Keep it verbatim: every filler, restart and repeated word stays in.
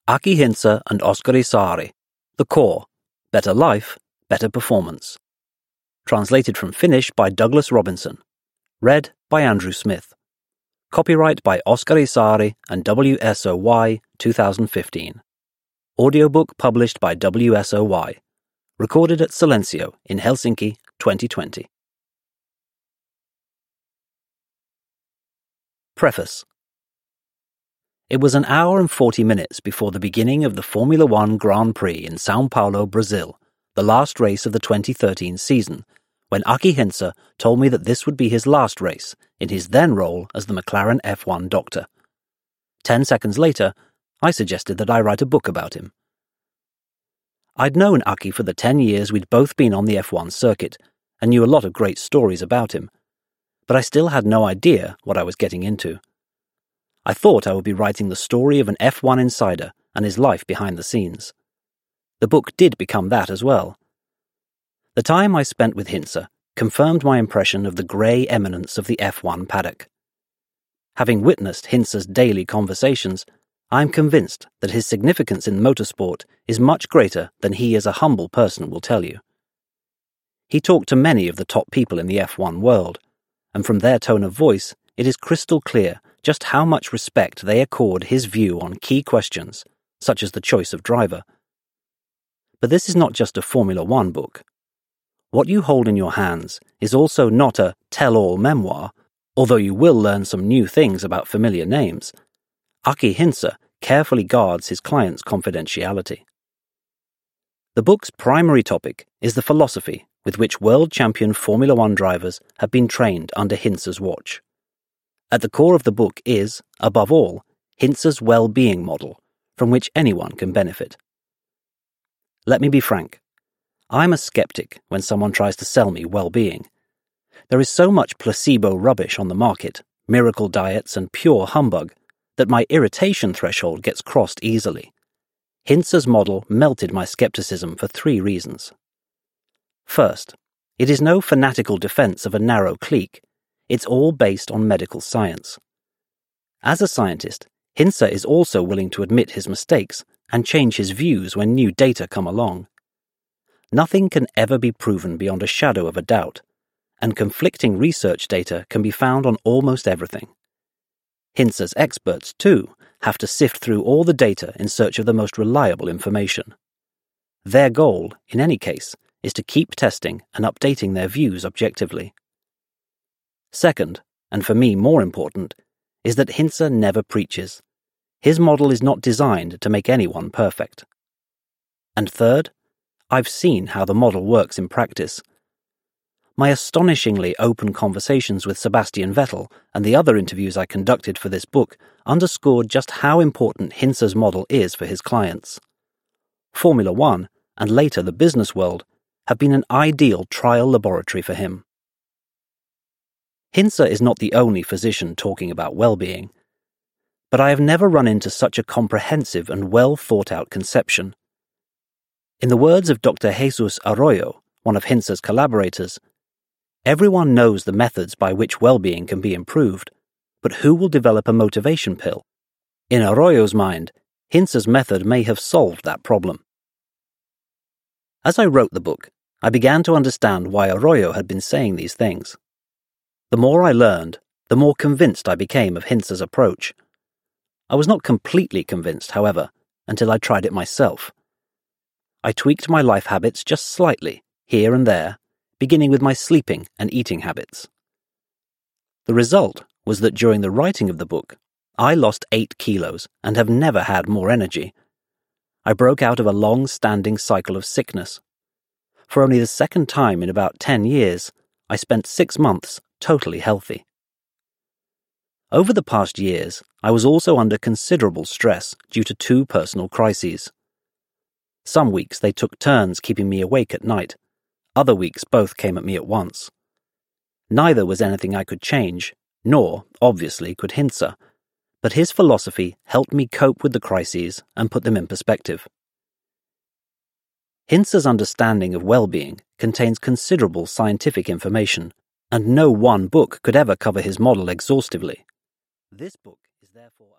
Aki Hintsa and Oskari Saari, The Core, Better Life, Better Performance. Translated from Finnish by Douglas Robinson. Read by Andrew Smith. Copyright by Oskari Saari and W S O Y twenty fifteen. Audiobook published by W S O Y. Recorded at Silencio in Helsinki, twenty twenty. Preface. It was an hour and forty minutes before the beginning of the Formula One Grand Prix in São Paulo, Brazil, the last race of the twenty thirteen season, when Aki Hintsa told me that this would be his last race in his then role as the McLaren F one doctor. Ten seconds later, I suggested that I write a book about him. I'd known Aki for the ten years we'd both been on the F one circuit, and knew a lot of great stories about him, but I still had no idea what I was getting into. I thought I would be writing the story of an F one insider and his life behind the scenes. The book did become that as well. The time I spent with Hintsa confirmed my impression of the grey eminence of the F one paddock. Having witnessed Hintsa's daily conversations, I am convinced that his significance in motorsport is much greater than he as a humble person will tell you. He talked to many of the top people in the F one world, and from their tone of voice, it is crystal clear just how much respect they accord his view on key questions, such as the choice of driver. But this is not just a Formula One book. What you hold in your hands is also not a tell-all memoir, although you will learn some new things about familiar names. Aki Hintsa carefully guards his client's confidentiality. The book's primary topic is the philosophy with which world champion Formula One drivers have been trained under Hintsa's watch. At the core of the book is, above all, Hintsa's well-being model, from which anyone can benefit. Let me be frank. I'm a skeptic when someone tries to sell me well-being. There is so much placebo rubbish on the market, miracle diets and pure humbug, that my irritation threshold gets crossed easily. Hintsa's model melted my skepticism for three reasons. First, it is no fanatical defense of a narrow clique. It's all based on medical science. As a scientist, Hintsa is also willing to admit his mistakes and change his views when new data come along. Nothing can ever be proven beyond a shadow of a doubt, and conflicting research data can be found on almost everything. Hintsa's experts, too, have to sift through all the data in search of the most reliable information. Their goal, in any case, is to keep testing and updating their views objectively. Second, and for me more important, is that Hintsa never preaches. His model is not designed to make anyone perfect. And third, I've seen how the model works in practice. My astonishingly open conversations with Sebastian Vettel and the other interviews I conducted for this book underscored just how important Hintsa's model is for his clients. Formula One, and later the business world, have been an ideal trial laboratory for him. Hintsa is not the only physician talking about well-being, but I have never run into such a comprehensive and well-thought-out conception. In the words of Doctor Jesus Arroyo, one of Hintsa's collaborators, everyone knows the methods by which well-being can be improved, but who will develop a motivation pill? In Arroyo's mind, Hintsa's method may have solved that problem. As I wrote the book, I began to understand why Arroyo had been saying these things. The more I learned, the more convinced I became of Hintsa's approach. I was not completely convinced, however, until I tried it myself. I tweaked my life habits just slightly, here and there, beginning with my sleeping and eating habits. The result was that during the writing of the book, I lost eight kilos and have never had more energy. I broke out of a long-standing cycle of sickness. For only the second time in about ten years, I spent six months totally healthy. Over the past years, I was also under considerable stress due to two personal crises. Some weeks they took turns keeping me awake at night. Other weeks both came at me at once. Neither was anything I could change, nor, obviously, could Hintsa, but his philosophy helped me cope with the crises and put them in perspective. Hintsa's understanding of well-being contains considerable scientific information, and no one book could ever cover his model exhaustively. This book is therefore